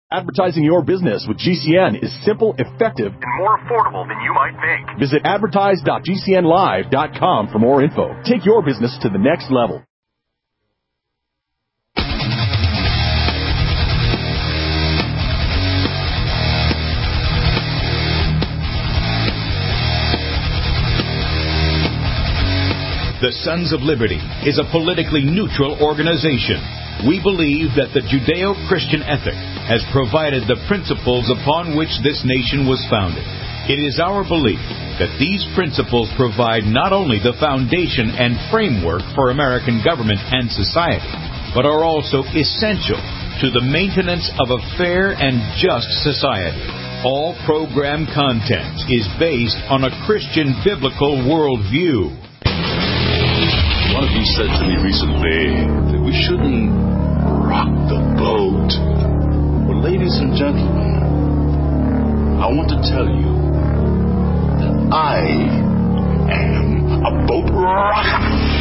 Advertising your business with GCN is simple, effective, and more affordable than you might think. Visit advertise.gcnlive.com for more info. Take your business to the next level. The Sons of Liberty is a politically neutral organization. We believe that the Judeo-Christian ethic has provided the principles upon which this nation was founded. It is our belief that these principles provide not only the foundation and framework for American government and society, but are also essential to the maintenance of a fair and just society. All program content is based on a Christian biblical worldview. One of you said to me recently that we shouldn't rock the boat. Well, ladies and gentlemen, I want to tell you that I am a boat rocker.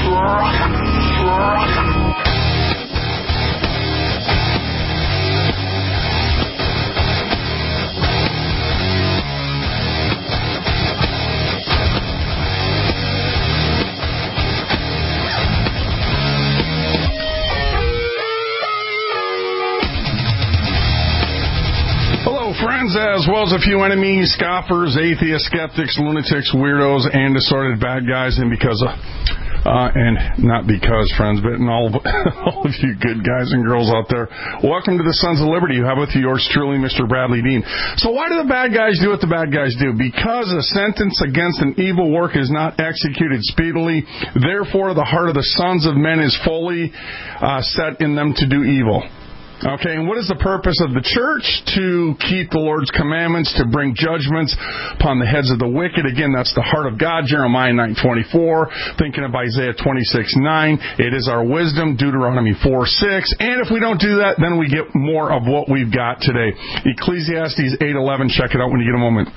Friends, as well as a few enemies, scoffers, atheists, skeptics, lunatics, weirdos, and assorted bad guys, and because of, and not because, friends, but in all of you good guys and girls out there, welcome to the Sons of Liberty. You have with you yours truly, Mr. Bradley Dean. So why do the bad guys do what the bad guys do? Because a sentence against an evil work is not executed speedily. Therefore, the heart of the sons of men is fully set in them to do evil. Okay, and what is the purpose of the church? To keep the Lord's commandments, to bring judgments upon the heads of the wicked. Again, that's the heart of God, Jeremiah 9:24. Thinking of Isaiah 26:9. It is our wisdom, Deuteronomy 4:6. And if we don't do that, then we get more of what we've got today. Ecclesiastes 8:11. Check it out when you get a moment.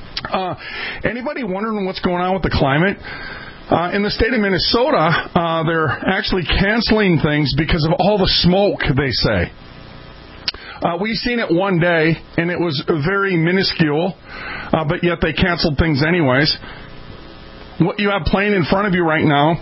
Anybody wondering what's going on with the climate? In the state of Minnesota, they're actually canceling things because of all the smoke, they say. We've seen it one day, and it was very minuscule, but yet they canceled things anyways. What you have playing in front of you right now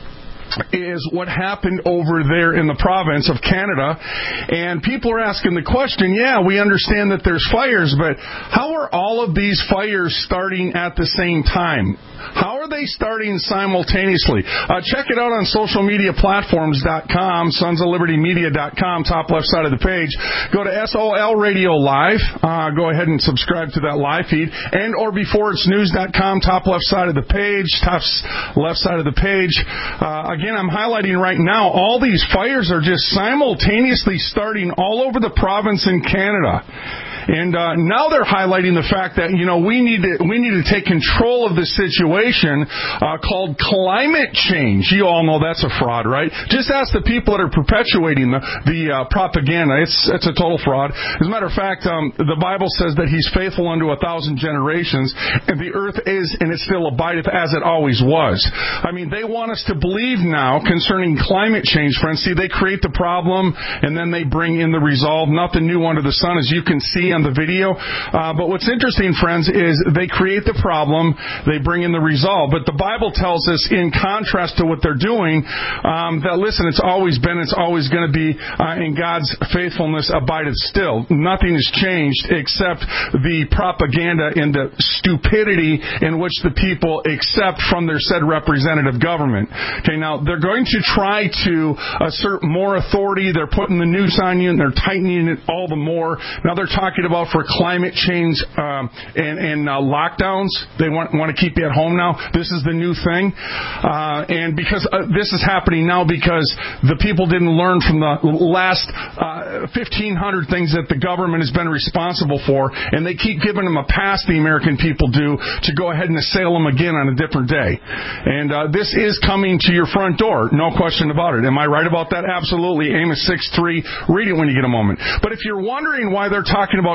is what happened over there in the province of Canada. And people are asking the question, yeah, we understand that there's fires, but how are all of these fires starting at the same time? How are they starting simultaneously? Check it out on social media platforms.com, sonsoflibertymedia.com, top left side of the page. Go to SOL Radio Live. Go ahead and subscribe to that live feed. And or beforeitsnews.com, top left side of the page, top left side of the page. Again, I'm highlighting right now, all these fires are just simultaneously starting all over the province in Canada. And now they're highlighting the fact that, you know, we need to take control of this situation called climate change. You all know that's a fraud, right? Just ask the people that are perpetuating the propaganda. It's a total fraud. As a matter of fact, the Bible says that He's faithful unto 1,000 generations, and the earth is, and it still abideth as it always was. I mean, they want us to believe now concerning climate change, friends. See, they create the problem, and then they bring in the resolve. Nothing new under the sun, as you can see on the video. But what's interesting, friends, is they create the problem, they bring in the resolve. But the Bible tells us, in contrast to what they're doing, that, listen, it's always been, it's always going to be, in God's faithfulness abideth still. Nothing has changed except the propaganda and the stupidity in which the people accept from their said representative government. Okay, now, they're going to try to assert more authority. They're putting the noose on you, and they're tightening it all the more. Now they're talking about for climate change and lockdowns. They want to keep you at home now. This is the new thing. And because this is happening now because the people didn't learn from the last 1,500 things that the government has been responsible for, and they keep giving them a pass, the American people do, to go ahead and assail them again on a different day. And this is coming to your front door. No question about it. Am I right about that? Absolutely. Amos 6:3. Read it when you get a moment. But if you're wondering why they're talking about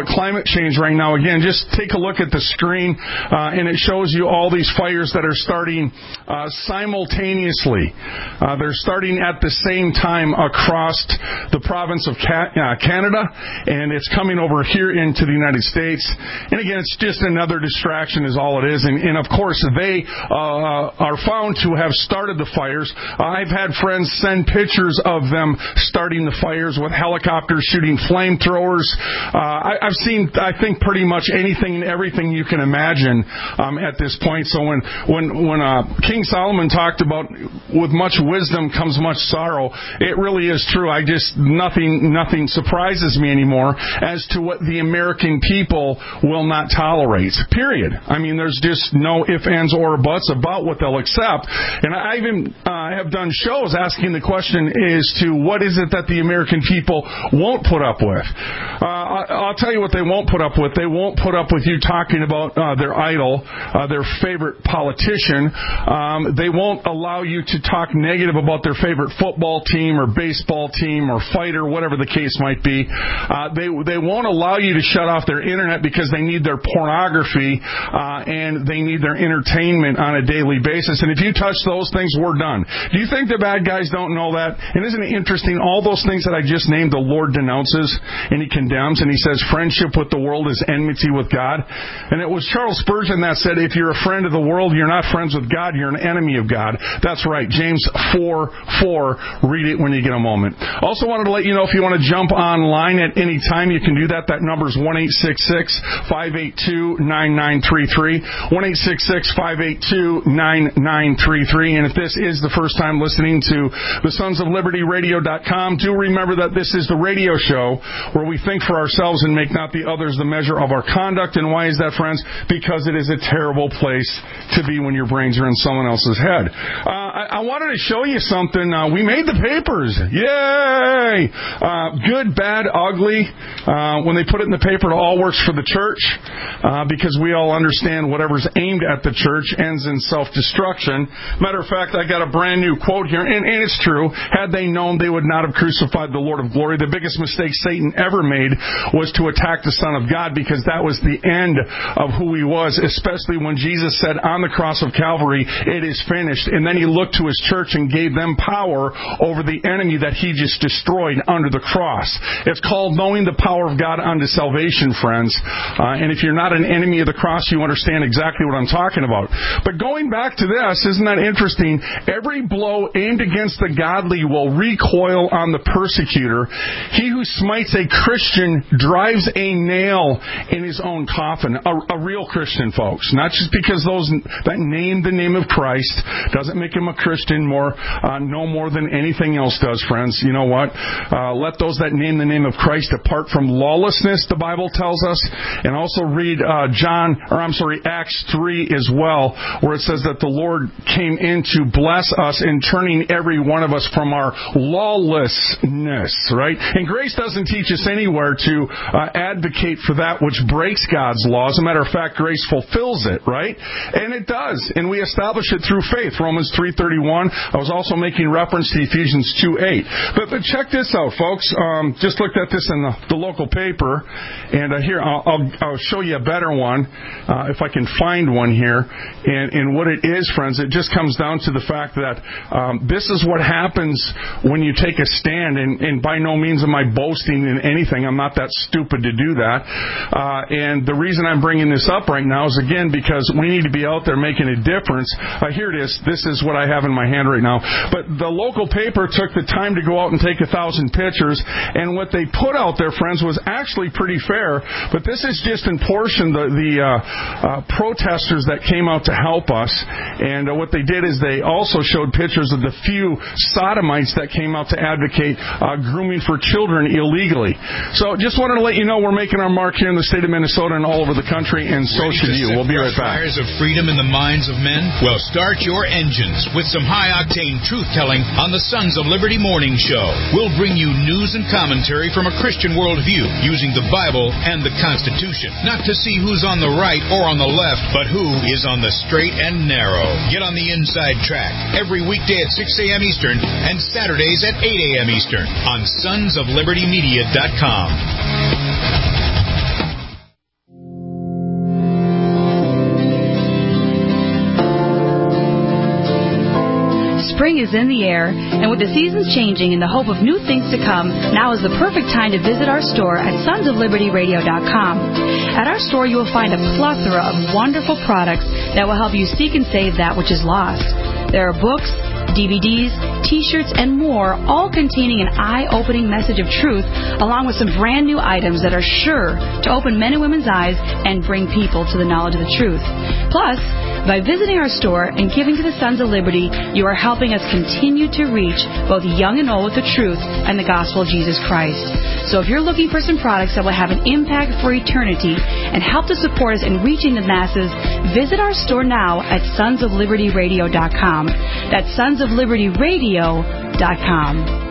about climate change right now. Again, just take a look at the screen, and it shows you all these fires that are starting simultaneously. They're starting at the same time across the province of Canada, and it's coming over here into the United States. And again, it's just another distraction is all it is. And of course, they are found to have started the fires. I've had friends send pictures of them starting the fires with helicopters shooting flamethrowers. I've seen, I think, pretty much anything and everything you can imagine at this point. So when King Solomon talked about with much wisdom comes much sorrow, it really is true. Nothing surprises me anymore as to what the American people will not tolerate. Period. I mean, there's just no ifs, ands, or buts about what they'll accept. And I even have done shows asking the question as to what is it that the American people won't put up with. I'll tell you what they won't put up with. They won't put up with you talking about their idol, their favorite politician. They won't allow you to talk negative about their favorite football team or baseball team or fighter, whatever the case might be. They won't allow you to shut off their internet because they need their pornography and they need their entertainment on a daily basis. And if you touch those things, we're done. Do you think the bad guys don't know that? And isn't it interesting? All those things that I just named, the Lord denounces and He condemns, and He says friendship with the world is enmity with God. And it was Charles Spurgeon that said, if you're a friend of the world, you're not friends with God, you're an enemy of God. That's right. James 4:4. Read it when you get a moment. Also wanted to let you know if you want to jump online at any time, you can do that. That number is 1-866-582-9933. 1-866-582-9933. And if this is the first time listening to the Sons of Liberty Radio.com, do remember that this is the radio show where we think for ourselves and make not the others the measure of our conduct. And why is that, friends? Because it is a terrible place to be when your brains are in someone else's head. I wanted to show you something. We made the papers. Yay! Good, bad, ugly. When they put it in the paper, it all works for the church because we all understand whatever's aimed at the church ends in self-destruction. Matter of fact, I got a brand new quote here, and it's true. Had they known, they would not have crucified the Lord of glory. The biggest mistake Satan ever made was to attack the Son of God because that was the end of who He was, especially when Jesus said on the cross of Calvary, it is finished. And then He looked to His church and gave them power over the enemy that He just destroyed under the cross. It's called knowing the power of God unto salvation, friends. And if you're not an enemy of the cross, you understand exactly what I'm talking about. But going back to this, isn't that interesting? Every blow aimed against the godly will recoil on the persecutor. He who smites a Christian drives a nail in his own coffin. A real Christian, folks. Not just because those that name the name of Christ doesn't make him a Christian no more than anything else does, friends. You know what? Let those that name the name of Christ depart from lawlessness, the Bible tells us. And also read Acts 3 as well, where it says that the Lord came in to bless us in turning every one of us from our lawlessness, right? And grace doesn't teach us anywhere to advocate for that which breaks God's law. As a matter of fact, grace fulfills it, right? And it does. And we establish it through faith. Romans 3:31. I was also making reference to Ephesians 2:8. But check this out, folks. Just looked at this in the local paper. And here, I'll show you a better one, if I can find one here. And what it is, friends, it just comes down to the fact that this is what happens when you take a stand. And by no means am I boasting in anything. I'm not that stupid to do that. And the reason I'm bringing this up right now is, again, because we need to be out there making a difference. Here it is. This is what I have in my hand right now. But the local paper took the time to go out and take 1,000 pictures. And what they put out there, friends, was actually pretty fair. But this is just in portion the protesters that came out to help us. And what they did is they also showed pictures of the few sodomites that came out to advocate grooming for children illegally. So just wanted to let you know we're making our mark here in the state of Minnesota and all over the country, and so should you. We'll be right back. Fires of freedom in the minds of men? Well, start your engines with some high-octane truth-telling on the Sons of Liberty Morning Show. We'll bring you news and commentary from a Christian worldview using the Bible and the Constitution. Not to see who's on the right or on the left, but who is on the straight and narrow. Get on the inside track every weekday at 6 a.m. Eastern and Saturdays at 8 a.m. Eastern on sonsoflibertymedia.com. spring is in the air, and with the seasons changing and the hope of new things to come, now is the perfect time to visit our store at sonsoflibertyradio.com. At our store, you will find a plethora of wonderful products that will help you seek and save that which is lost. There are books, DVDs, T-shirts, and more, all containing an eye-opening message of truth, along with some brand new items that are sure to open men and women's eyes and bring people to the knowledge of the truth. Plus, by visiting our store and giving to the Sons of Liberty, you are helping us continue to reach both young and old with the truth and the gospel of Jesus Christ. So if you're looking for some products that will have an impact for eternity and help to support us in reaching the masses, visit our store now at sonsoflibertyradio.com. That's sonsoflibertyradio.com.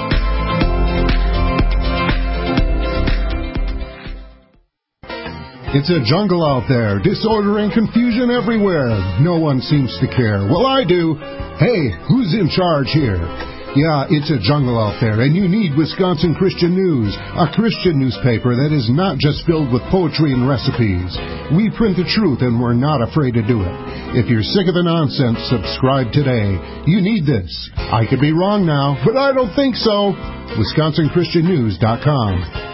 It's a jungle out there, disorder and confusion everywhere. No one seems to care. Well, I do. Hey, who's in charge here? Yeah, it's a jungle out there, and you need Wisconsin Christian News, a Christian newspaper that is not just filled with poetry and recipes. We print the truth, and we're not afraid to do it. If you're sick of the nonsense, subscribe today. You need this. I could be wrong now, but I don't think so. WisconsinChristianNews.com.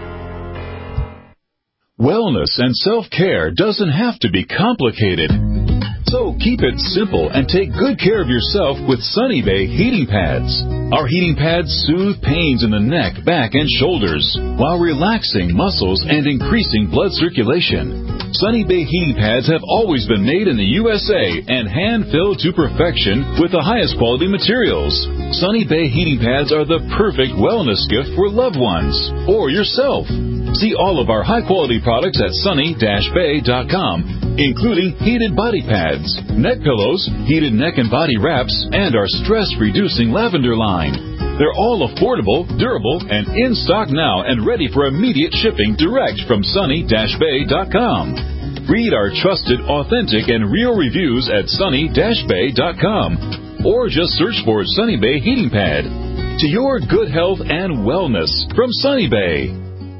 Wellness and self-care doesn't have to be complicated. So keep it simple and take good care of yourself with Sunny Bay heating pads. Our heating pads soothe pains in the neck, back, and shoulders while relaxing muscles and increasing blood circulation. Sunny Bay heating pads have always been made in the USA and hand-filled to perfection with the highest quality materials. Sunny Bay heating pads are the perfect wellness gift for loved ones or yourself. See all of our high-quality products at sunny-bay.com, including heated body pads, neck pillows, heated neck and body wraps, and our stress-reducing lavender line. They're all affordable, durable, and in stock now and ready for immediate shipping direct from sunny-bay.com. Read our trusted, authentic, and real reviews at sunny-bay.com, or just search for Sunny Bay Heating Pad. To your good health and wellness from Sunny Bay.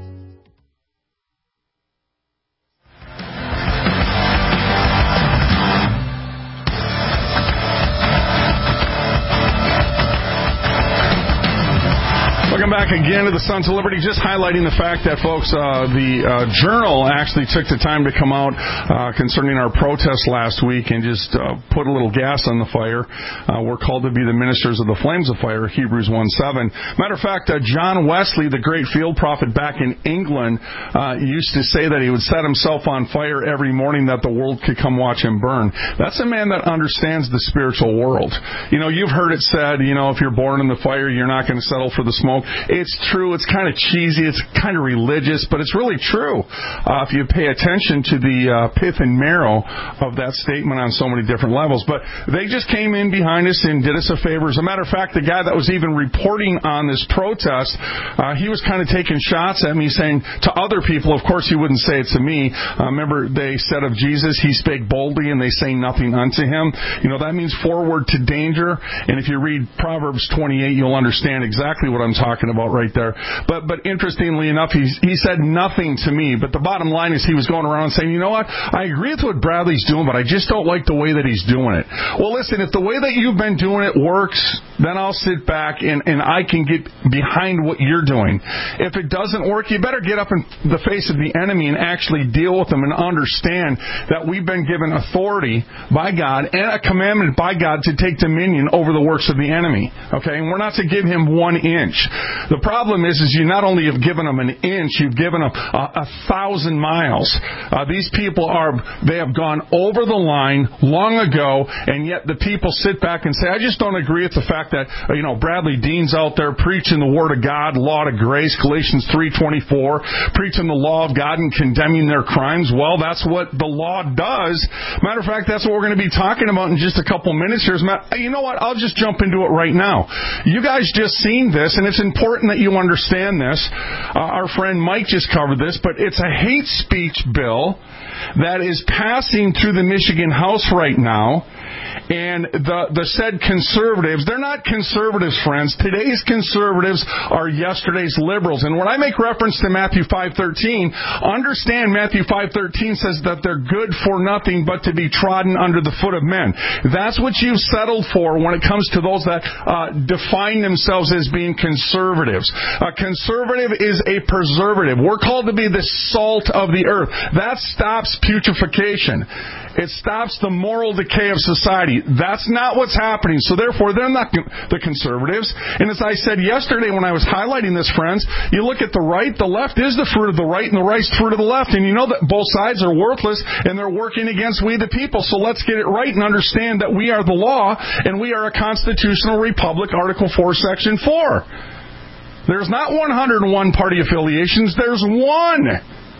Welcome back again to the Sons of Liberty. Just highlighting the fact that, folks, the Journal actually took the time to come out concerning our protest last week and just put a little gas on the fire. We're called to be the ministers of the flames of fire, Hebrews 1:7. Matter of fact, John Wesley, the great field prophet back in England, used to say that he would set himself on fire every morning that the world could come watch him burn. That's a man that understands the spiritual world. You know, you've heard it said, you know, if you're born in the fire, you're not going to settle for the smoke. It's true. It's kind of cheesy. It's kind of religious, but it's really true if you pay attention to the pith and marrow of that statement on so many different levels. But they just came in behind us and did us a favor. As a matter of fact, the guy that was even reporting on this protest, he was kind of taking shots at me, saying to other people, of course he wouldn't say it to me. Remember, they said of Jesus, he spake boldly and they say nothing unto him. You know, that means forward to danger. And if you read Proverbs 28, you'll understand exactly what I'm talking about right there. But interestingly enough, he said nothing to me. But the bottom line is he was going around saying, you know what, I agree with what Bradley's doing, but I just don't like the way that he's doing it. Well, listen, if the way that you've been doing it works, then I'll sit back and I can get behind what you're doing. If it doesn't work, you better get up in the face of the enemy and actually deal with them and understand that we've been given authority by God and a commandment by God to take dominion over the works of the enemy. Okay? And we're not to give him 1 inch. The problem is you not only have given them an inch, you've given them 1,000 miles. These people they have gone over the line long ago, and yet the people sit back and say, I just don't agree with the fact that, Bradley Dean's out there preaching the Word of God, law to grace, Galatians 3:24, preaching the law of God and condemning their crimes. Well, that's what the law does. Matter of fact, that's what we're going to be talking about in just a couple minutes here. You know what? I'll just jump into it right now. You guys just seen this, and it's important important that you understand this. Our friend Mike just covered this, but it's a hate speech bill that is passing through the Michigan House right now. And the said conservatives, they're not conservatives, friends. Today's conservatives are yesterday's liberals. And when I make reference to Matthew 5:13, understand Matthew 5:13 says that they're good for nothing but to be trodden under the foot of men. That's what you've settled for when it comes to those that define themselves as being conservatives. A conservative is a preservative. We're called to be the salt of the earth. That stops putrefaction. It stops the moral decay of society. That's not what's happening. So therefore, they're not the conservatives. And as I said yesterday when I was highlighting this, friends, you look at the right, the left is the fruit of the right, and the right's fruit of the left. And you know that both sides are worthless, and they're working against we the people. So let's get it right and understand that we are the law, and we are a constitutional republic, Article 4, Section 4. There's not 101 party affiliations. There's one.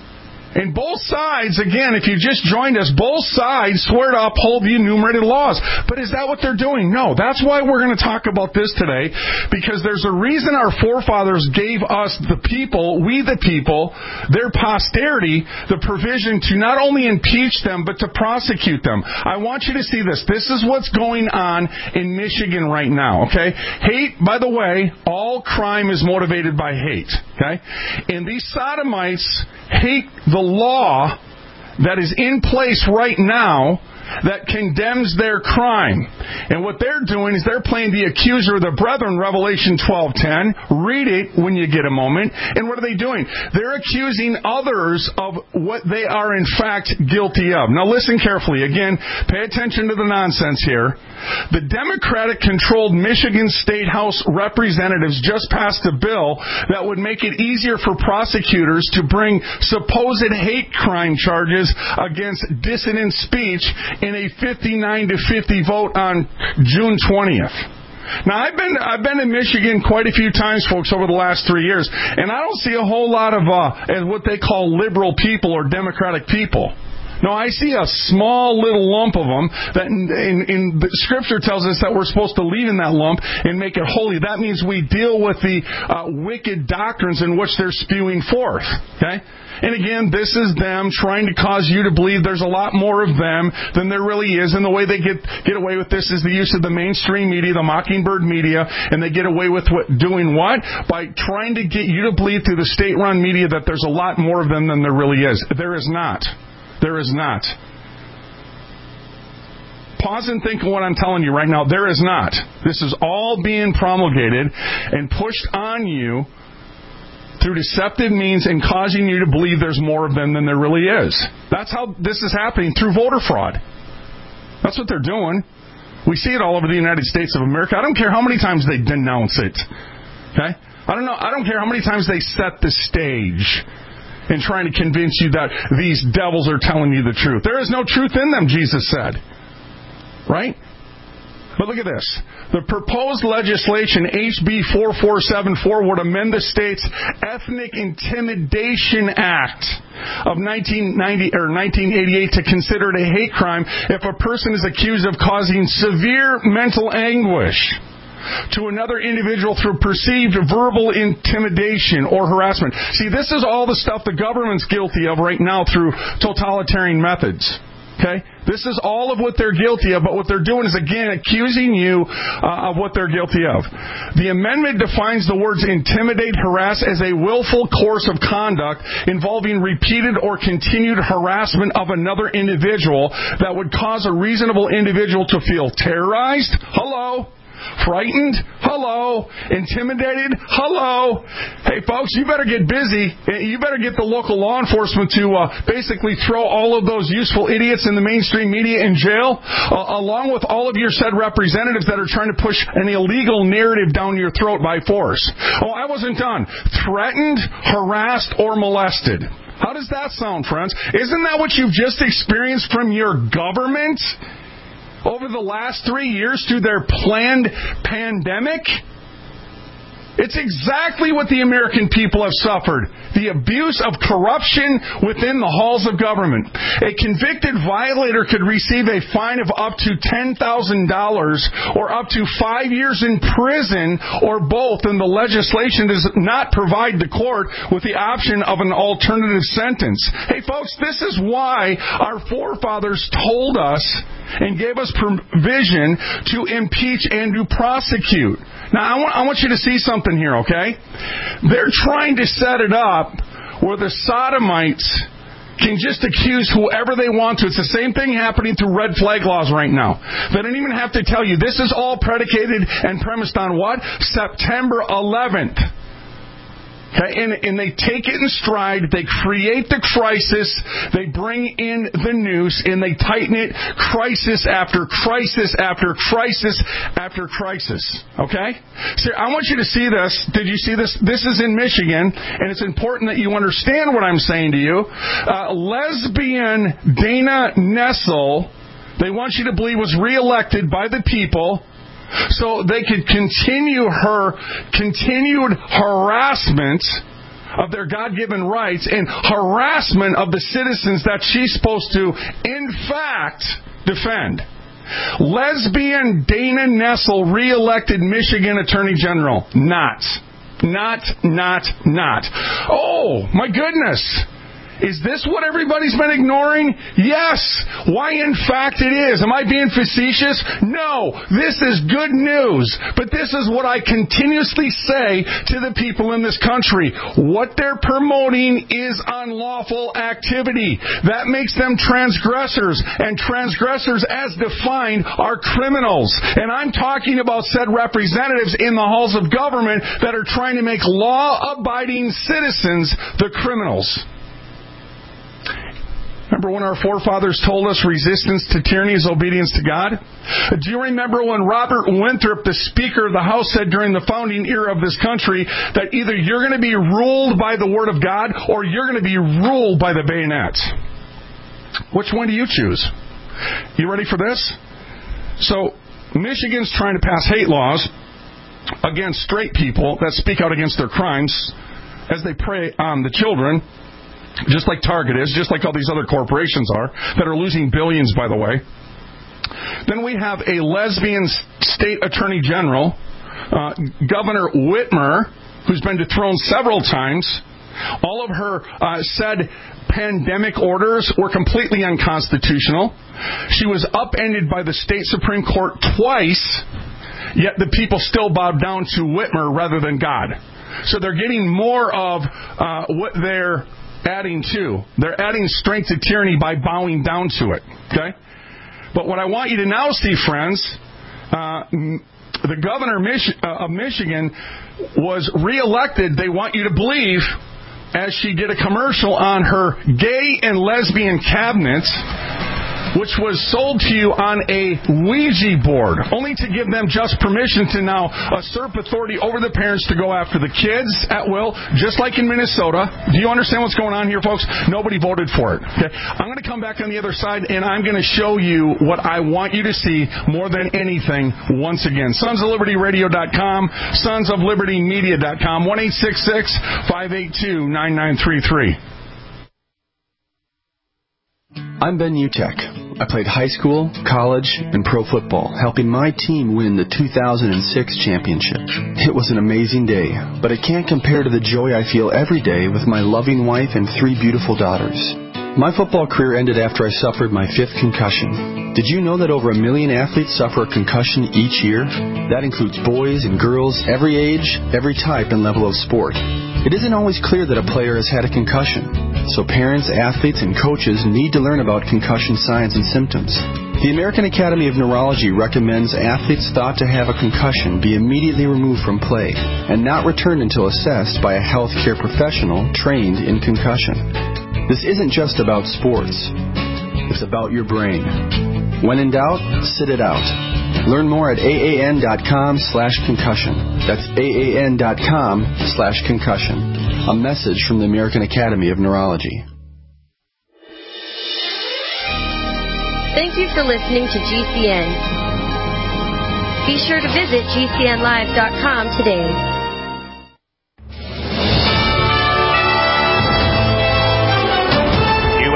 And both sides, again, if you just joined us, both sides swear to uphold the enumerated laws. But is that what they're doing? No. That's why we're going to talk about this today, because there's a reason our forefathers gave us, the people, we the people, their posterity, the provision to not only impeach them, but to prosecute them. I want you to see this. This is what's going on in Michigan right now, okay? Hate, by the way, all crime is motivated by hate, okay? And these sodomites hate the law that is in place right now that condemns their crime. And what they're doing is they're playing the accuser of the brethren, Revelation 12:10. Read it when you get a moment. And what are they doing? They're accusing others of what they are in fact guilty of. Now listen carefully. Again, pay attention to the nonsense here. The Democratic-controlled Michigan State House representatives just passed a bill that would make it easier for prosecutors to bring supposed hate crime charges against dissident speech in a 59-50 vote on June 20th. Now, I've been in Michigan quite a few times, folks, over the last 3 years, and I don't see a whole lot of what they call liberal people or Democratic people. No, I see a small little lump of them that in the Scripture tells us that we're supposed to leave in that lump and make it holy. That means we deal with the wicked doctrines in which they're spewing forth. Okay? And again, this is them trying to cause you to believe there's a lot more of them than there really is. And the way they get away with this is the use of the mainstream media, the Mockingbird media, and they get away with doing what? By trying to get you to believe through the state-run media that there's a lot more of them than there really is. There is not. There is not. Pause and think of what I'm telling you right now. There is not. This is all being promulgated and pushed on you through deceptive means and causing you to believe there's more of them than there really is. That's how this is happening, through voter fraud. That's what they're doing. We see it all over the United States of America. I don't care how many times they denounce it. Okay? I don't care how many times they set the stage and trying to convince you that these devils are telling you the truth. There is no truth in them, Jesus said. Right? But look at this. The proposed legislation, HB 4474, would amend the state's Ethnic Intimidation Act of 1988 to consider it a hate crime if a person is accused of causing severe mental anguish to another individual through perceived verbal intimidation or harassment. See, this is all the stuff the government's guilty of right now through totalitarian methods. Okay? This is all of what they're guilty of, but what they're doing is, again, accusing you of what they're guilty of. The amendment defines the words intimidate, harass as a willful course of conduct involving repeated or continued harassment of another individual that would cause a reasonable individual to feel terrorized. Hello? Frightened? Hello. Intimidated? Hello. Hey, folks, you better get busy. You better get the local law enforcement to basically throw all of those useful idiots in the mainstream media in jail, along with all of your said representatives that are trying to push an illegal narrative down your throat by force. Oh, I wasn't done. Threatened, harassed, or molested. How does that sound, friends? Isn't that what you've just experienced from your government over the last 3 years through their planned pandemic? It's exactly what the American people have suffered. The abuse of corruption within the halls of government. A convicted violator could receive a fine of up to $10,000 or up to 5 years in prison or both, and the legislation does not provide the court with the option of an alternative sentence. Hey folks, this is why our forefathers told us and gave us provision to impeach and to prosecute. Now, I want you to see something here, okay? They're trying to set it up where the sodomites can just accuse whoever they want to. It's the same thing happening through red flag laws right now. They don't even have to tell you. This is all predicated and premised on what? September 11th. Okay, and they take it in stride, they create the crisis, they bring in the noose, and they tighten it crisis after crisis after crisis after crisis. Okay? So I want you to see this. Did you see this? This is in Michigan, and it's important that you understand what I'm saying to you. Lesbian Dana Nessel, they want you to believe, was reelected by the people so they could continue her continued harassment of their God-given rights and harassment of the citizens that she's supposed to, in fact, defend. Lesbian Dana Nessel reelected Michigan Attorney General. Not. Oh, my goodness. Is this what everybody's been ignoring? Yes. Why, in fact, it is. Am I being facetious? No. This is good news. But this is what I continuously say to the people in this country. What they're promoting is unlawful activity. That makes them transgressors. And transgressors, as defined, are criminals. And I'm talking about said representatives in the halls of government that are trying to make law-abiding citizens the criminals. Remember when our forefathers told us resistance to tyranny is obedience to God? Do you remember when Robert Winthrop, the Speaker of the House, said during the founding era of this country that either you're going to be ruled by the Word of God or you're going to be ruled by the bayonet? Which one do you choose? You ready for this? So, Michigan's trying to pass hate laws against straight people that speak out against their crimes as they prey on the children. Just like Target is, just like all these other corporations are, that are losing billions, by the way. Then we have a lesbian state attorney general, Governor Whitmer, who's been dethroned several times. All of her said pandemic orders were completely unconstitutional. She was upended by the state Supreme Court twice, yet the people still bowed down to Whitmer rather than God. So they're getting more of what they're adding to. They're adding strength to tyranny by bowing down to it. Okay? But what I want you to now see, friends, the governor of Michigan was reelected, they want you to believe, as she did a commercial on her gay and lesbian cabinets, which was sold to you on a Ouija board, only to give them just permission to now usurp authority over the parents to go after the kids at will, just like in Minnesota. Do you understand what's going on here, folks? Nobody voted for it. Okay? I'm going to come back on the other side, and I'm going to show you what I want you to see more than anything once again. SonsOfLibertyRadio.com, SonsOfLibertyMedia.com, 1-866-582-9933. I'm Ben Utek. I played high school, college, and pro football, helping my team win the 2006 championship. It was an amazing day, but it can't compare to the joy I feel every day with my loving wife and 3 beautiful daughters. My football career ended after I suffered my 5th concussion. Did you know that over 1 million athletes suffer a concussion each year? That includes boys and girls, every age, every type and level of sport. It isn't always clear that a player has had a concussion, so parents, athletes, and coaches need to learn about concussion signs and symptoms. The American Academy of Neurology recommends athletes thought to have a concussion be immediately removed from play and not returned until assessed by a healthcare professional trained in concussion. This isn't just about sports. It's about your brain. When in doubt, sit it out. Learn more at AAN.com/concussion. That's AAN.com/concussion. A message from the American Academy of Neurology. Thank you for listening to GCN. Be sure to visit GCNlive.com today.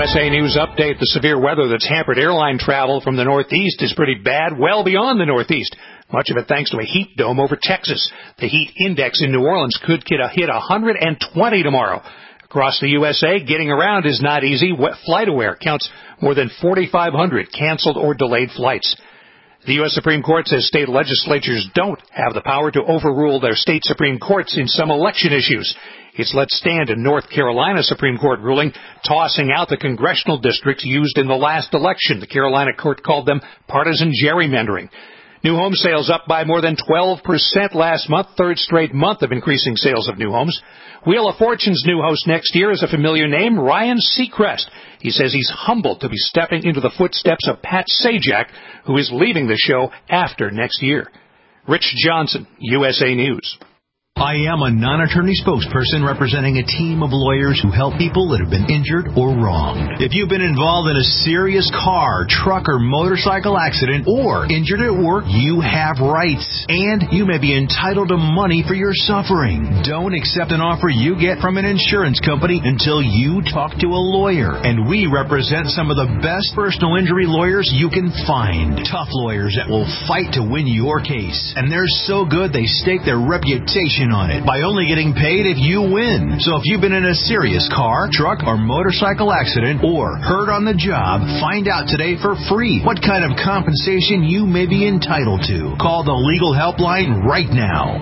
USA News update. The severe weather that's hampered airline travel from the Northeast is pretty bad, well beyond the Northeast. Much of it thanks to a heat dome over Texas. The heat index in New Orleans could hit 120 tomorrow. Across the USA, getting around is not easy. FlightAware counts more than 4,500 canceled or delayed flights. The U.S. Supreme Court says state legislatures don't have the power to overrule their state Supreme Courts in some election issues. It's let stand a North Carolina Supreme Court ruling tossing out the congressional districts used in the last election. The Carolina court called them partisan gerrymandering. New home sales up by more than 12% last month, third straight month of increasing sales of new homes. Wheel of Fortune's new host next year is a familiar name, Ryan Seacrest. He says he's humbled to be stepping into the footsteps of Pat Sajak, who is leaving the show after next year. Rich Johnson, USA News. I am a non-attorney spokesperson representing a team of lawyers who help people that have been injured or wronged. If you've been involved in a serious car, truck, or motorcycle accident or injured at work, you have rights, and you may be entitled to money for your suffering. Don't accept an offer you get from an insurance company until you talk to a lawyer, and we represent some of the best personal injury lawyers you can find. Tough lawyers that will fight to win your case, and they're so good they stake their reputation on it by only getting paid if you win. So if you've been in a serious car, truck, or motorcycle accident or hurt on the job, find out today for free what kind of compensation you may be entitled to. Call the legal helpline right now.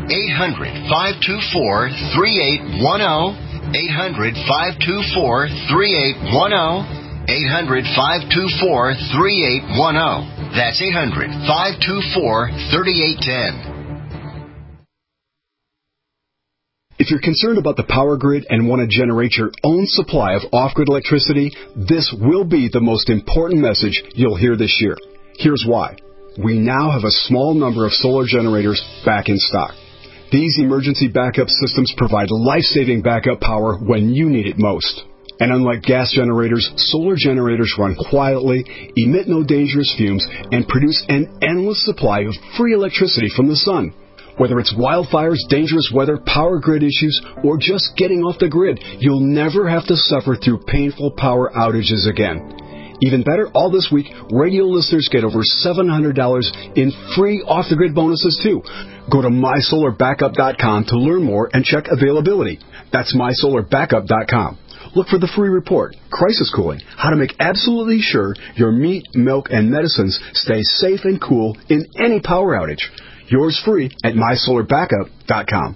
800-524-3810. 800-524-3810. 800-524-3810. That's 800-524-3810. If you're concerned about the power grid and want to generate your own supply of off-grid electricity, this will be the most important message you'll hear this year. Here's why. We now have a small number of solar generators back in stock. These emergency backup systems provide life-saving backup power when you need it most. And unlike gas generators, solar generators run quietly, emit no dangerous fumes, and produce an endless supply of free electricity from the sun. Whether it's wildfires, dangerous weather, power grid issues, or just getting off the grid, you'll never have to suffer through painful power outages again. Even better, all this week, radio listeners get over $700 in free off-the-grid bonuses, too. Go to mysolarbackup.com to learn more and check availability. That's mysolarbackup.com. Look for the free report, Crisis Cooling, how to make absolutely sure your meat, milk, and medicines stay safe and cool in any power outage. Yours free at mysolarbackup.com.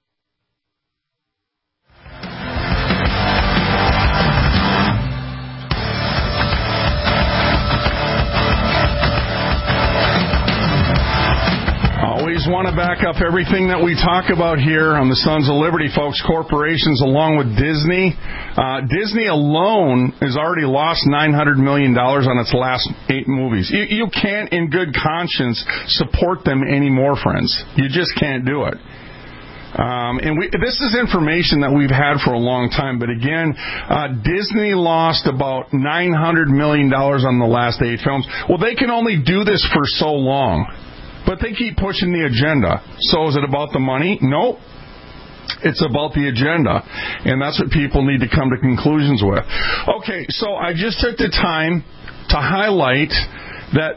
Always want to back up everything that we talk about here on the Sons of Liberty, folks. Corporations along with Disney. Disney alone has already lost $900 million on its last 8 movies. You can't, in good conscience, support them anymore, friends. You just can't do it. This is information that we've had for a long time, but again, Disney lost about $900 million on the last 8 films. Well, they can only do this for so long, but they keep pushing the agenda. So is it about the money? Nope. It's about the agenda, and that's what people need to come to conclusions with. Okay, so I just took the time to highlight that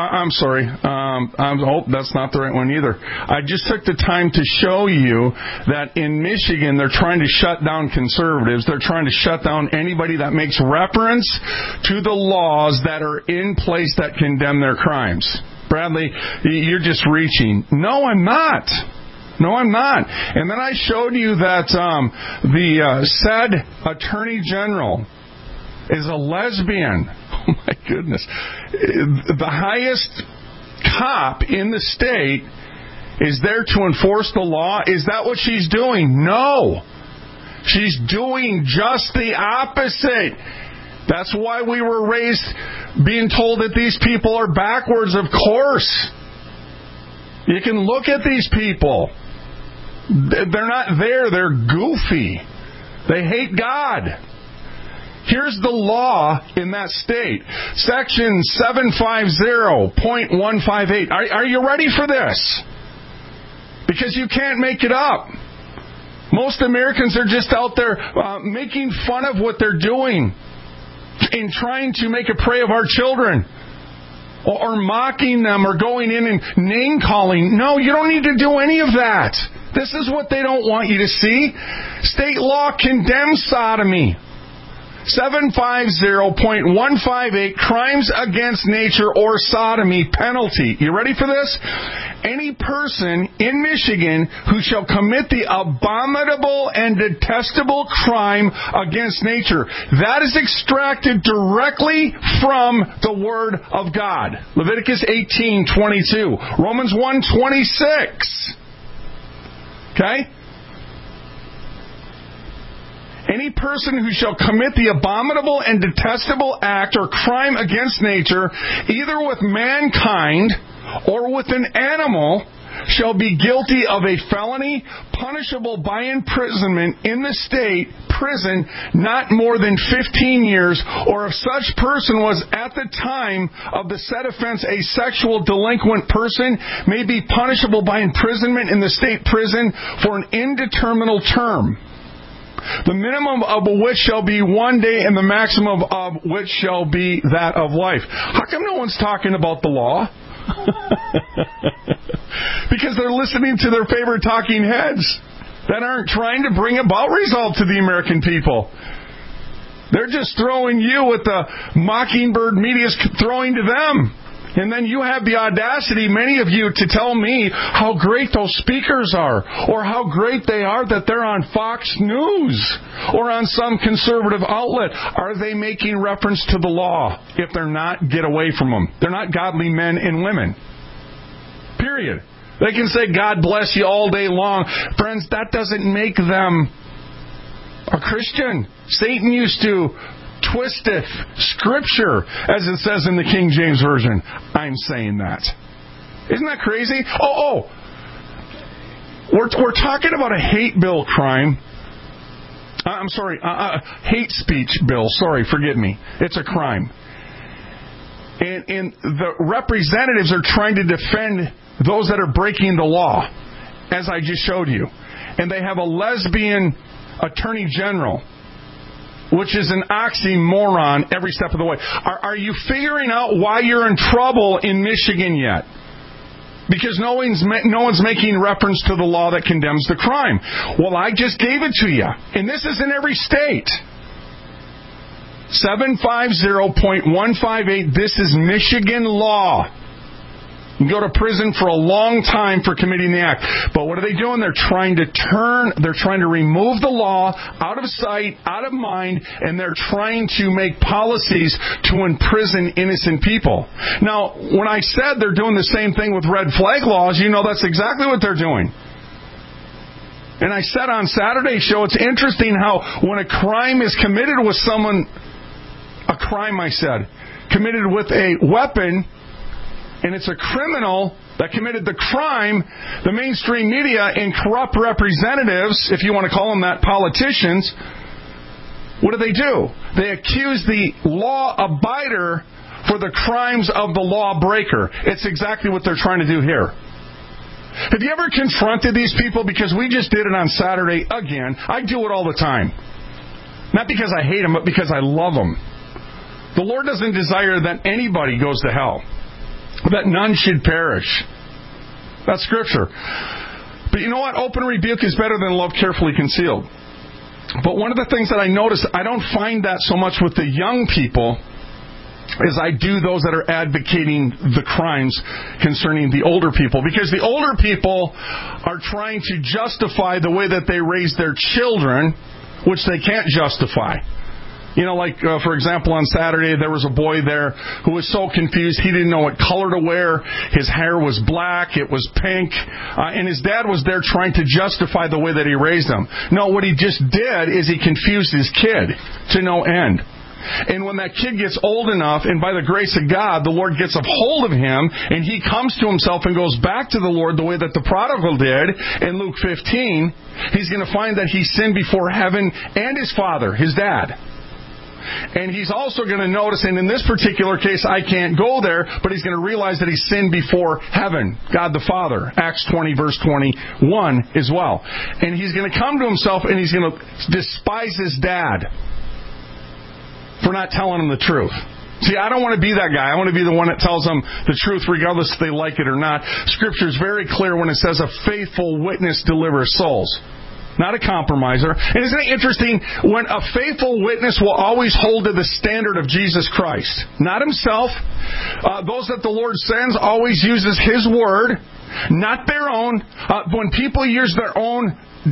that's not the right one either. I just took the time to show you that in Michigan, they're trying to shut down conservatives. They're trying to shut down anybody that makes reference to the laws that are in place that condemn their crimes. Bradley, you're just reaching. No, I'm not. And then I showed you that the said Attorney General is a lesbian. Oh, my goodness. The highest cop in the state is there to enforce the law. Is that what she's doing? No. She's doing just the opposite. That's why we were raised being told that these people are backwards, of course. You can look at these people. They're not there. They're goofy. They hate God. Here's the law in that state. Section 750.158. Are you ready for this? Because you can't make it up. Most Americans are just out there making fun of what they're doing. in trying to make a prey of our children, or mocking them, or going in and name-calling. No, you don't need to do any of that. This is what they don't want you to see. State law condemns sodomy. 750.158, crimes against nature or sodomy penalty. You ready for this? Any person in Michigan who shall commit the abominable and detestable crime against nature. That is extracted directly from the Word of God. Leviticus 18:22. Romans 1:26. Okay? Any person who shall commit the abominable and detestable act or crime against nature, either with mankind or with an animal, shall be guilty of a felony punishable by imprisonment in the state prison not more than 15 years, or if such person was at the time of the said offense a sexual delinquent person, may be punishable by imprisonment in the state prison for an indeterminate term, the minimum of which shall be 1 day and the maximum of which shall be that of life. How come no one's talking about the law? Because they're listening to their favorite talking heads that aren't trying to bring about result to the American people. They're just throwing you what the mockingbird media is throwing to them. And then you have the audacity, many of you, to tell me how great those speakers are, or how great they are that they're on Fox News or on some conservative outlet. Are they making reference to the law? If they're not, get away from them. They're not godly men and women. Period. They can say, God bless you all day long. Friends, that doesn't make them a Christian. Satan used to twisteth Scripture, as it says in the King James Version. I'm saying that. Isn't that crazy? We're talking about a hate bill crime. Hate speech bill. Sorry, forgive me. It's a crime. And the representatives are trying to defend those that are breaking the law, as I just showed you. And they have a lesbian attorney general, which is an oxymoron every step of the way. Are you figuring out why you're in trouble in Michigan yet? Because no one's making reference to the law that condemns the crime. Well, I just gave it to you. And this is in every state. 750.158, this is Michigan law. You can go to prison for a long time for committing the act. But what are they doing? They're trying to remove the law out of sight, out of mind, and they're trying to make policies to imprison innocent people. Now, when I said they're doing the same thing with red flag laws, you know that's exactly what they're doing. And I said on Saturday's show, it's interesting how when a crime is committed with someone, committed with a weapon, and it's a criminal that committed the crime, the mainstream media and corrupt representatives, if you want to call them that, politicians, what do? They accuse the law abider for the crimes of the lawbreaker. It's exactly what they're trying to do here. Have you ever confronted these people? Because we just did it on Saturday again. I do it all the time. Not because I hate them, but because I love them. The Lord doesn't desire that anybody goes to hell, that none should perish. That's Scripture. But you know what? Open rebuke is better than love carefully concealed. But one of the things that I notice, I don't find that so much with the young people as I do those that are advocating the crimes concerning the older people. Because the older people are trying to justify the way that they raise their children, which they can't justify. You know, like, for example, on Saturday, there was a boy there who was so confused. He didn't know what color to wear. His hair was black. It was pink. And his dad was there trying to justify the way that he raised him. No, what he just did is he confused his kid to no end. And when that kid gets old enough, and by the grace of God, the Lord gets a hold of him, and he comes to himself and goes back to the Lord the way that the prodigal did in Luke 15, he's going to find that he sinned before heaven and his father, his dad. And he's also going to notice, and in this particular case, I can't go there, but he's going to realize that he sinned before heaven, God the Father, Acts 20, verse 21 as well. And he's going to come to himself, and he's going to despise his dad for for not telling them the truth. See, I don't want to be that guy. I want to be the one that tells them the truth regardless if they like it or not. Scripture is very clear when it says a faithful witness delivers souls. Not a compromiser. And isn't it interesting when a faithful witness will always hold to the standard of Jesus Christ? Not himself. Those that the Lord sends always uses His word, not their own. When people use their own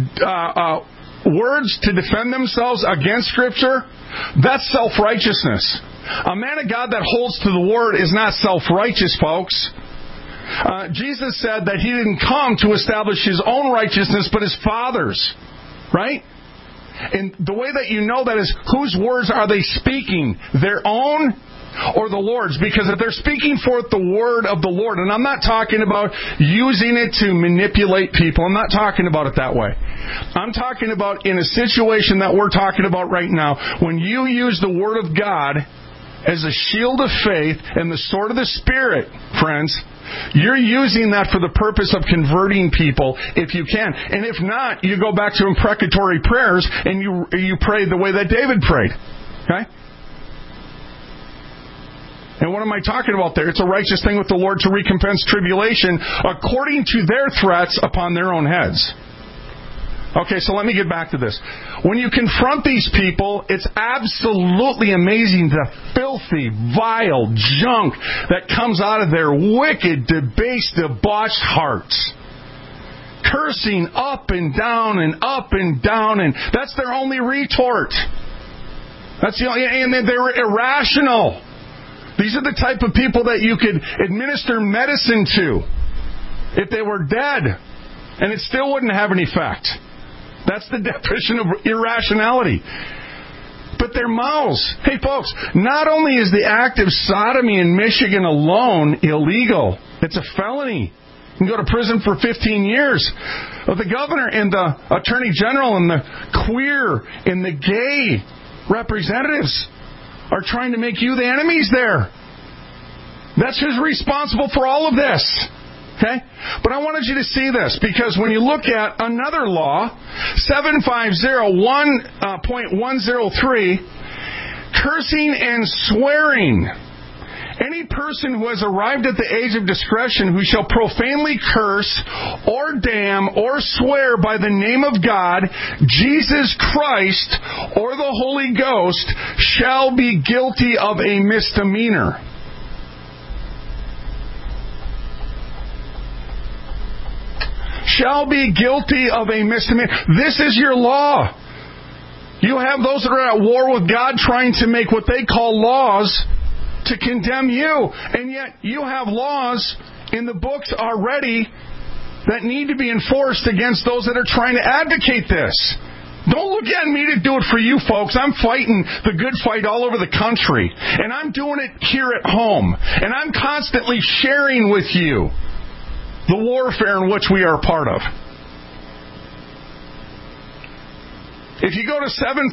words to defend themselves against Scripture, that's self-righteousness. A man of God that holds to the Word is not self-righteous, folks. Jesus said that He didn't come to establish His own righteousness, but His Father's. Right? And the way that you know that is, whose words are they speaking? Their own or the Lord's? Because if they're speaking forth the word of the Lord, and I'm not talking about using it to manipulate people. I'm not talking about it that way. I'm talking about in a situation that we're talking about right now, when you use the Word of God as a shield of faith and the sword of the Spirit, friends, you're using that for the purpose of converting people if you can. And if not, you go back to imprecatory prayers and you pray the way that David prayed. Okay? And what am I talking about there? It's a righteous thing with the Lord to recompense tribulation according to their threats upon their own heads. Okay, so let me get back to this. When you confront these people, it's absolutely amazing the filthy, vile junk that comes out of their wicked, debased, debauched hearts. Cursing up and down and up and down, and that's their only retort. That's the only, and they're irrational. These are the type of people that you could administer medicine to if they were dead, and it still wouldn't have an effect. That's the definition of irrationality. But their mouths. Hey, folks, not only is the act of sodomy in Michigan alone illegal, it's a felony. You can go to prison for 15 years. But the governor and the attorney general and the queer and the gay representatives are trying to make you the enemies there. That's who's responsible for all of this. Okay? But I wanted you to see this, because when you look at another law, 750.103, cursing and swearing. Any person who has arrived at the age of discretion who shall profanely curse or damn or swear by the name of God, Jesus Christ, or the Holy Ghost shall be guilty of a misdemeanor. Shall be guilty of a misdemeanor. This is your law. You have those that are at war with God trying to make what they call laws to condemn you. And yet you have laws in the books already that need to be enforced against those that are trying to advocate this. Don't look at me to do it for you, folks. I'm fighting the good fight all over the country. And I'm doing it here at home. And I'm constantly sharing with you the warfare in which we are a part of. If you go to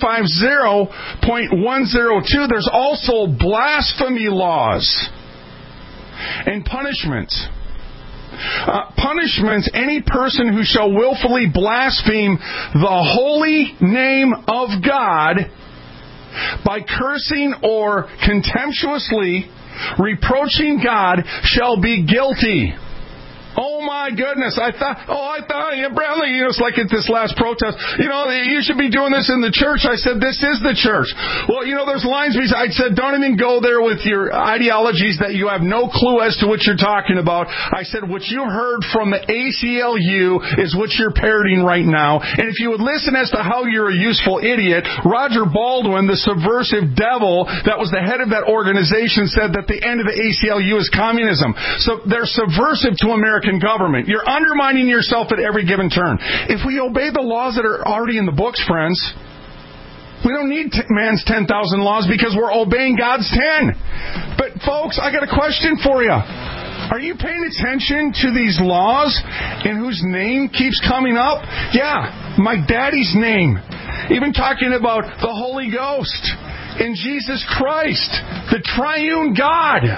750.102, there's also blasphemy laws and punishments. Punishments, any person who shall willfully blaspheme the holy name of God by cursing or contemptuously reproaching God shall be guilty. Oh my goodness, I thought, Bradley, it's like at this last protest, you should be doing this in the church. I said, this is the church. Well, there's lines, I said, don't even go there with your ideologies that you have no clue as to what you're talking about. I said, what you heard from the ACLU is what you're parroting right now. And if you would listen as to how you're a useful idiot, Roger Baldwin, the subversive devil that was the head of that organization, said that the end of the ACLU is communism. So they're subversive to American government. You're undermining yourself at every given turn. If we obey the laws that are already in the books, friends, we don't need man's 10,000 laws because we're obeying God's 10. But folks, I got a question for you. Are you paying attention to these laws in whose name keeps coming up? Yeah, my daddy's name. Even talking about the Holy Ghost and Jesus Christ, the triune God.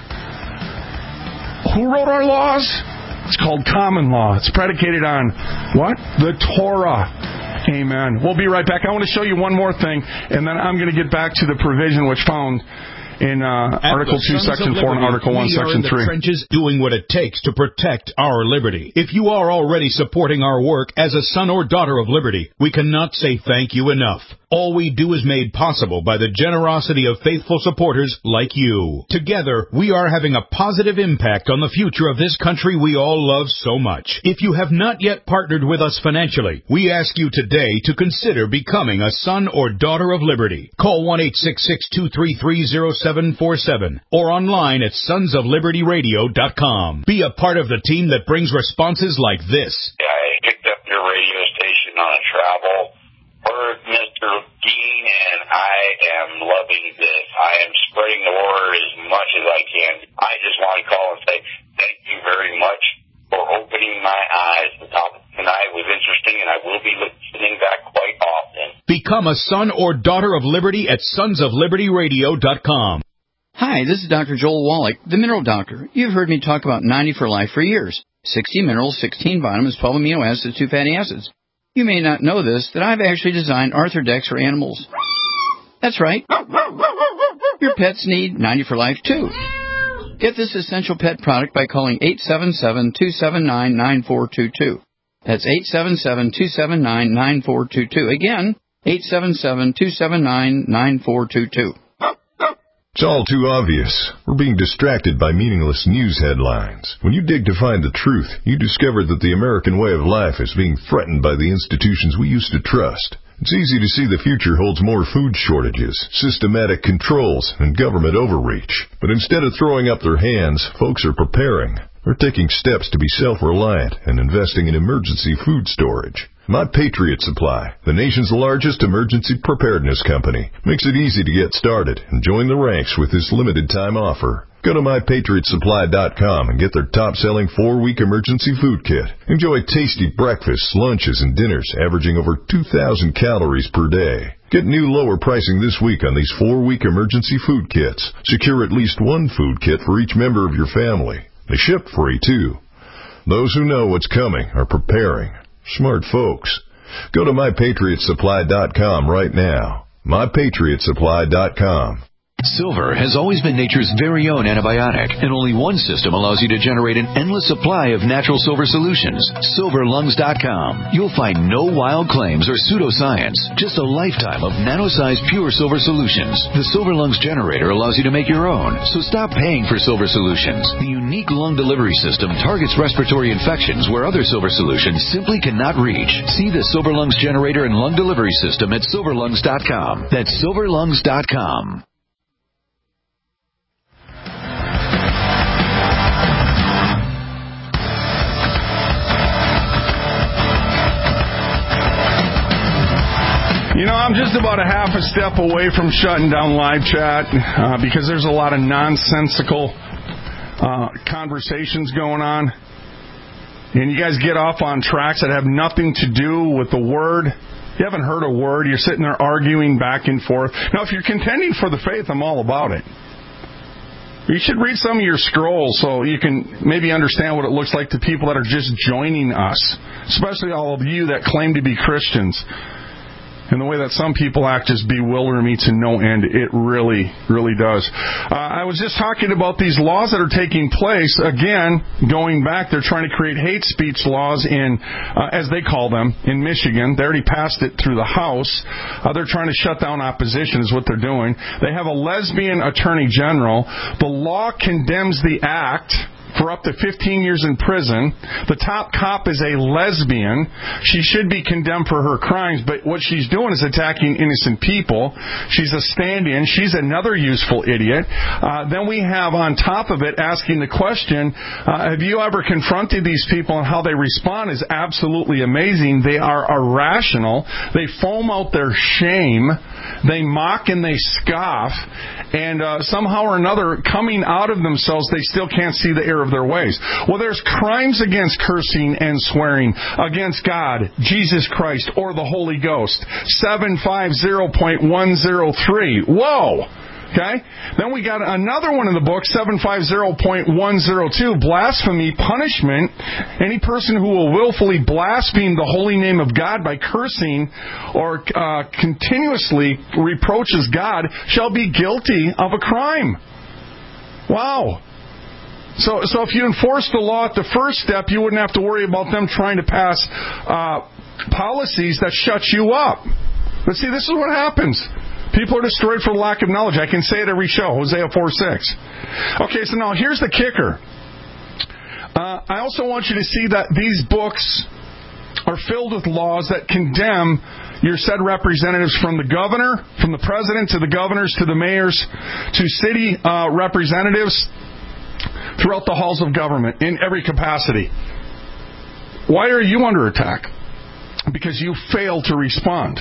Who wrote our laws? It's called common law. It's predicated on what? The Torah. Amen. We'll be right back. I want to show you one more thing, and then I'm going to get back to the provision which found in Article 2, Section 4, and Article 1, Section 3. We are in the trenches doing what it takes to protect our liberty. If you are already supporting our work as a son or daughter of liberty, we cannot say thank you enough. All we do is made possible by the generosity of faithful supporters like you. Together, we are having a positive impact on the future of this country we all love so much. If you have not yet partnered with us financially, we ask you today to consider becoming a son or daughter of liberty. Call 1-866-233-0747 or online at sonsoflibertyradio.com. Be a part of the team that brings responses like this. I picked up your radio station on a travel. Heard Mr. Dean, and I am loving this. I am spreading the word as much as I can. I just want to call and say thank you very much for opening my eyes. The topic tonight was interesting, and I will be listening back quite often. Become a son or daughter of liberty at sonsoflibertyradio.com. Hi, this is Dr. Joel Wallach, the Mineral Doctor. You've heard me talk about 90 for Life for years. 60 minerals, 16 vitamins, 12 amino acids, 2 fatty acids. You may not know this, that I've actually designed Arthrodex for animals. That's right. Your pets need 90 for Life, too. Get this essential pet product by calling 877-279-9422. That's 877-279-9422. Again, 877-279-9422. It's all too obvious. We're being distracted by meaningless news headlines. When you dig to find the truth, you discover that the American way of life is being threatened by the institutions we used to trust. It's easy to see the future holds more food shortages, systematic controls, and government overreach. But instead of throwing up their hands, folks are preparing. They're taking steps to be self-reliant and investing in emergency food storage. My Patriot Supply, the nation's largest emergency preparedness company, makes it easy to get started and join the ranks with this limited-time offer. Go to MyPatriotSupply.com and get their top-selling 4-week emergency food kit. Enjoy tasty breakfasts, lunches, and dinners averaging over 2,000 calories per day. Get new lower pricing this week on these 4-week emergency food kits. Secure at least one food kit for each member of your family. They ship free, too. Those who know what's coming are preparing. Smart folks. Go to MyPatriotSupply.com right now. MyPatriotSupply.com. Silver has always been nature's very own antibiotic, and only one system allows you to generate an endless supply of natural silver solutions. SilverLungs.com. You'll find no wild claims or pseudoscience, just a lifetime of nano-sized pure silver solutions. The Silver Lungs generator allows you to make your own, so stop paying for silver solutions. The unique lung delivery system targets respiratory infections where other silver solutions simply cannot reach. See the Silver Lungs generator and lung delivery system at SilverLungs.com. That's SilverLungs.com. You know, I'm just about a half a step away from shutting down live chat because there's a lot of nonsensical conversations going on. And you guys get off on tracks that have nothing to do with the word. You haven't heard a word. You're sitting there arguing back and forth. Now, if you're contending for the faith, I'm all about it. You should read some of your scrolls so you can maybe understand what it looks like to people that are just joining us, especially all of you that claim to be Christians. And the way that some people act just bewilder me to no end. It really, really does. I was just talking about these laws that are taking place. Again, going back, they're trying to create hate speech laws in, as they call them, in Michigan. They already passed it through the House. They're trying to shut down opposition is what they're doing. They have a lesbian attorney general. The law condemns the act for up to 15 years in prison. The top cop is a lesbian. She should be condemned for her crimes, but what she's doing is attacking innocent people. She's a stand-in. She's another useful idiot. Then we have, on top of it, asking the question, have you ever confronted these people, and how they respond is absolutely amazing. They are irrational. They foam out their shame. They mock and they scoff. And somehow or another, coming out of themselves, they still can't see the error of their ways. Well, there's crimes against cursing and swearing against God, Jesus Christ, or the Holy Ghost. 750.103. Whoa! Okay? Then we got another one in the book, 750.102, blasphemy, punishment. Any person who will willfully blaspheme the holy name of God by cursing or continuously reproaches God shall be guilty of a crime. Wow. So if you enforce the law at the first step, you wouldn't have to worry about them trying to pass policies that shut you up. But see, this is what happens. People are destroyed for lack of knowledge. I can say it every show, Hosea 4:6. Okay, so now here's the kicker. I also want you to see that these books are filled with laws that condemn your said representatives, from the governor, from the president, to the governors, to the mayors, to city representatives, throughout the halls of government, in every capacity. Why are you under attack? Because you failed to respond.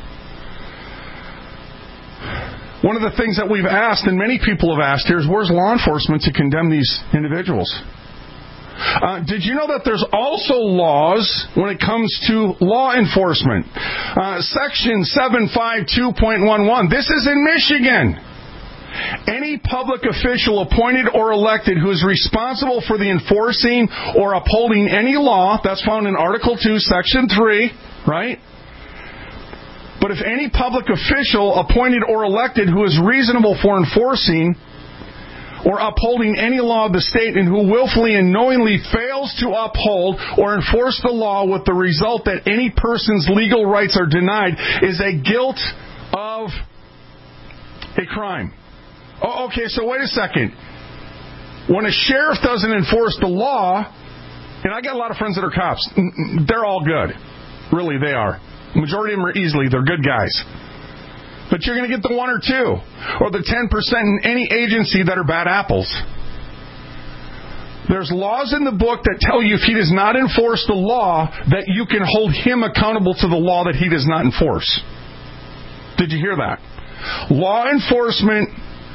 One of the things that we've asked, and many people have asked here, is where's law enforcement to condemn these individuals? Did you know that there's also laws when it comes to law enforcement? Section 752.11. This is in Michigan. Any public official appointed or elected who is responsible for the enforcing or upholding any law, that's found in Article 2, Section 3, right? But if any public official appointed or elected who is reasonable for enforcing or upholding any law of the state and who willfully and knowingly fails to uphold or enforce the law with the result that any person's legal rights are denied is a guilt of a crime. Oh, okay, so wait a second. When a sheriff doesn't enforce the law, and I got a lot of friends that are cops, they're all good. Really, they are. The majority of them are they're good guys. But you're going to get the 1 or 2, or the 10% in any agency that are bad apples. There's laws in the book that tell you if he does not enforce the law, that you can hold him accountable to the law that he does not enforce. Did you hear that? Law enforcement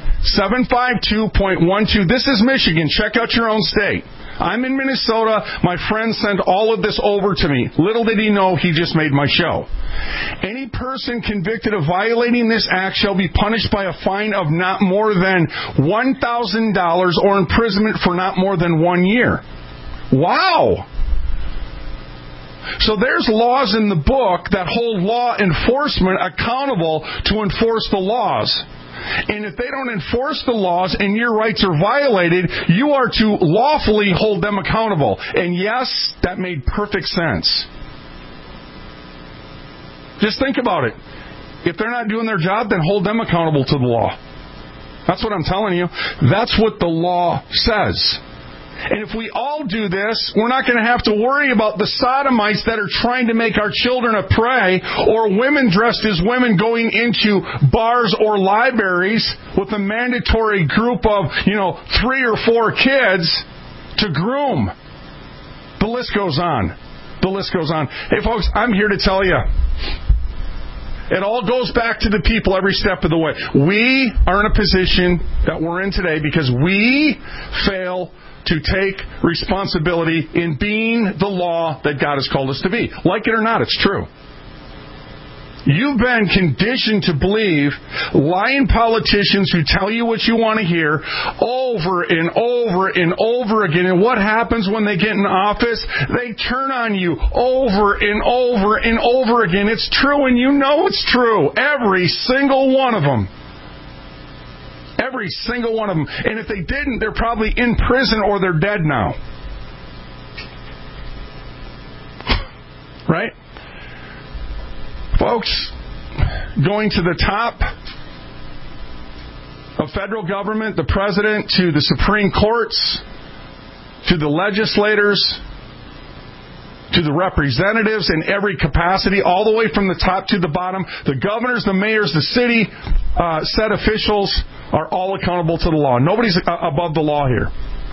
752.12. This is Michigan. Check out your own state. I'm in Minnesota. My friend sent all of this over to me. Little did he know he just made my show. Any person convicted of violating this act shall be punished by a fine of not more than $1,000 or imprisonment for not more than 1 year. Wow! So there's laws in the book that hold law enforcement accountable to enforce the laws. And if they don't enforce the laws and your rights are violated, you are to lawfully hold them accountable. And yes, that made perfect sense. Just think about it. If they're not doing their job, then hold them accountable to the law. That's what I'm telling you. That's what the law says. And if we all do this, we're not going to have to worry about the sodomites that are trying to make our children a prey, or women dressed as women going into bars or libraries with a mandatory group of, 3 or 4 kids to groom. The list goes on. The list goes on. Hey, folks, I'm here to tell you, it all goes back to the people every step of the way. We are in a position that we're in today because we fail to take responsibility in being the law that God has called us to be. Like it or not, it's true. You've been conditioned to believe lying politicians who tell you what you want to hear over and over and over again. And what happens when they get in office? They turn on you over and over and over again. It's true, and you know it's true. Every single one of them. Every single one of them. And if they didn't, they're probably in prison or they're dead now. Right? Folks, going to the top of federal government, the president, to the Supreme Courts, to the legislators, to the representatives in every capacity, all the way from the top to the bottom, the governors, the mayors, the city set officials are all accountable to the law. Nobody's above the law here.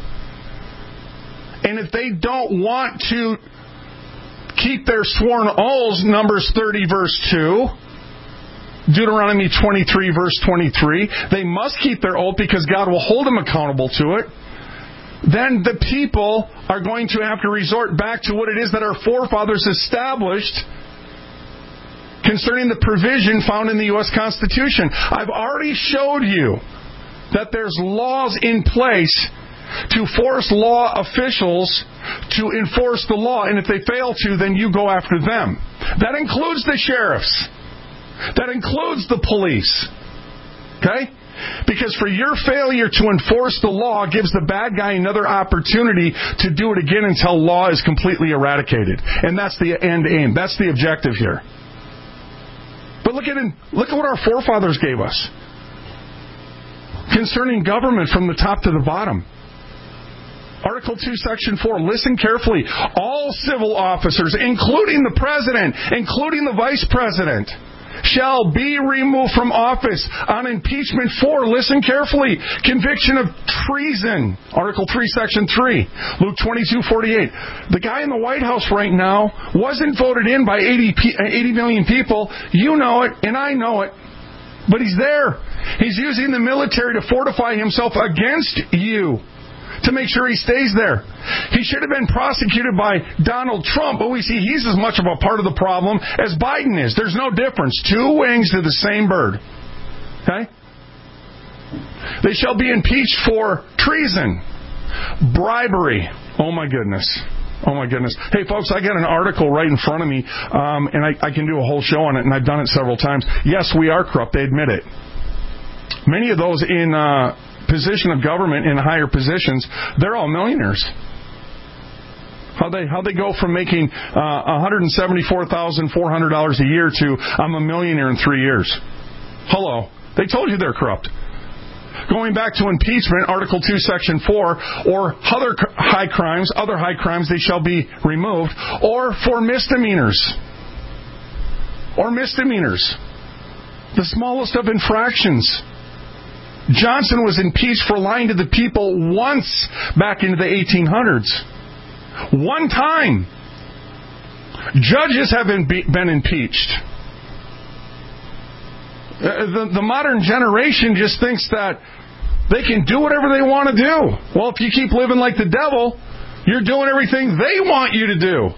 And if they don't want to keep their sworn oaths, Numbers 30, verse 2, Deuteronomy 23, verse 23, they must keep their oath because God will hold them accountable to it. Then the people are going to have to resort back to what it is that our forefathers established concerning the provision found in the U.S. Constitution. I've already showed you that there's laws in place to force law officials to enforce the law, and if they fail to, then you go after them. That includes the sheriffs. That includes the police. Okay? Because for your failure to enforce the law gives the bad guy another opportunity to do it again until law is completely eradicated. And that's the end aim. That's the objective here. But look at what our forefathers gave us concerning government from the top to the bottom. Article 2, Section 4, listen carefully. All civil officers, including the president, including the vice president, shall be removed from office on impeachment for, listen carefully, conviction of treason. Article 3, Section 3, Luke 22:48. The guy in the White House right now wasn't voted in by 80 million people. You know it, and I know it. But he's there. He's using the military to fortify himself against you, to make sure he stays there. He should have been prosecuted by Donald Trump, but we see he's as much of a part of the problem as Biden is. There's no difference. Two wings to the same bird. Okay? They shall be impeached for treason, bribery. Oh my goodness. Oh my goodness. Hey folks, I got an article right in front of me, and I can do a whole show on it, and I've done it several times. Yes, we are corrupt. They admit it. Many of those in position of government in higher positions, they're all millionaires. How they go from making $174,400 a year to I'm a millionaire in 3 years? Hello. They told you they're corrupt. Going back to impeachment, Article 2, Section 4, or other high crimes, they shall be removed, or for misdemeanors. Or misdemeanors. The smallest of infractions. Johnson was impeached for lying to the people once back into the 1800s. One time. Judges have been impeached. The modern generation just thinks that they can do whatever they want to do. Well, if you keep living like the devil, you're doing everything they want you to do.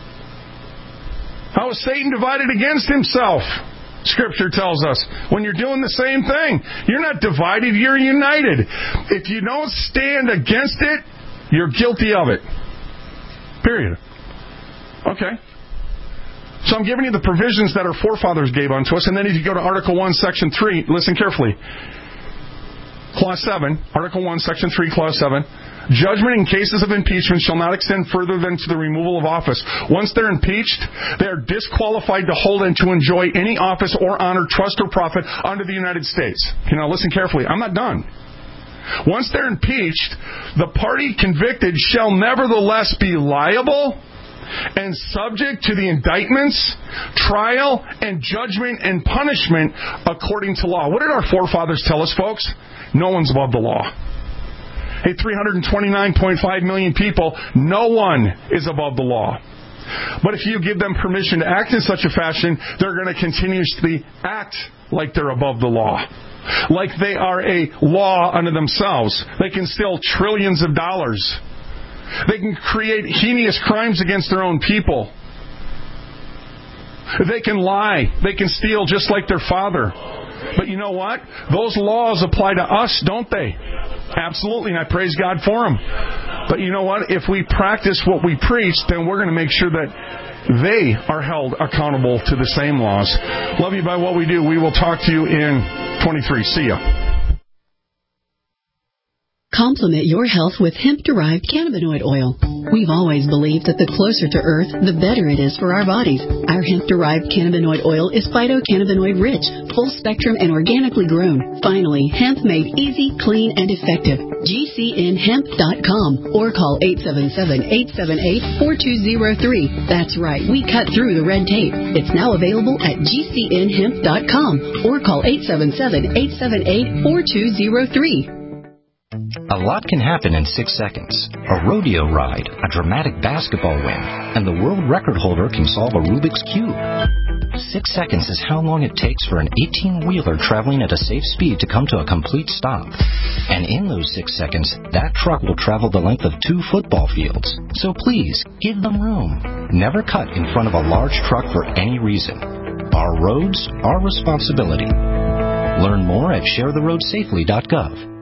How is Satan divided against himself? Scripture tells us, when you're doing the same thing, you're not divided, you're united. If you don't stand against it, you're guilty of it. Period. Okay. So I'm giving you the provisions that our forefathers gave unto us, and then if you go to Article 1, Section 3, listen carefully. Clause 7, Article 1, Section 3, Clause 7. Judgment in cases of impeachment shall not extend further than to the removal of office. Once they're impeached, they are disqualified to hold and to enjoy any office or honor, trust, or profit under the United States. Okay, now listen carefully. I'm not done. Once they're impeached, the party convicted shall nevertheless be liable and subject to the indictments, trial, and judgment and punishment according to law. What did our forefathers tell us, folks? No one's above the law. Hey, 329.5 million people, no one is above the law. But if you give them permission to act in such a fashion, they're going to continuously act like they're above the law. Like they are a law unto themselves. They can steal trillions of dollars. They can create heinous crimes against their own people. They can lie. They can steal just like their father. But you know what? Those laws apply to us, don't they? Absolutely, and I praise God for them. But you know what? If we practice what we preach, then we're going to make sure that they are held accountable to the same laws. Love you by what we do. We will talk to you in 23. See ya. Complement your health with hemp-derived cannabinoid oil. We've always believed that the closer to Earth, the better it is for our bodies. Our hemp-derived cannabinoid oil is phytocannabinoid-rich, full-spectrum, and organically grown. Finally, hemp made easy, clean, and effective. GCNhemp.com or call 877-878-4203. That's right, we cut through the red tape. It's now available at GCNhemp.com or call 877-878-4203. A lot can happen in 6 seconds. A rodeo ride, a dramatic basketball win, and the world record holder can solve a Rubik's Cube. 6 seconds is how long it takes for an 18-wheeler traveling at a safe speed to come to a complete stop. And in those 6 seconds, that truck will travel the length of 2 football fields. So please, give them room. Never cut in front of a large truck for any reason. Our roads, our responsibility. Learn more at sharetheroadsafely.gov.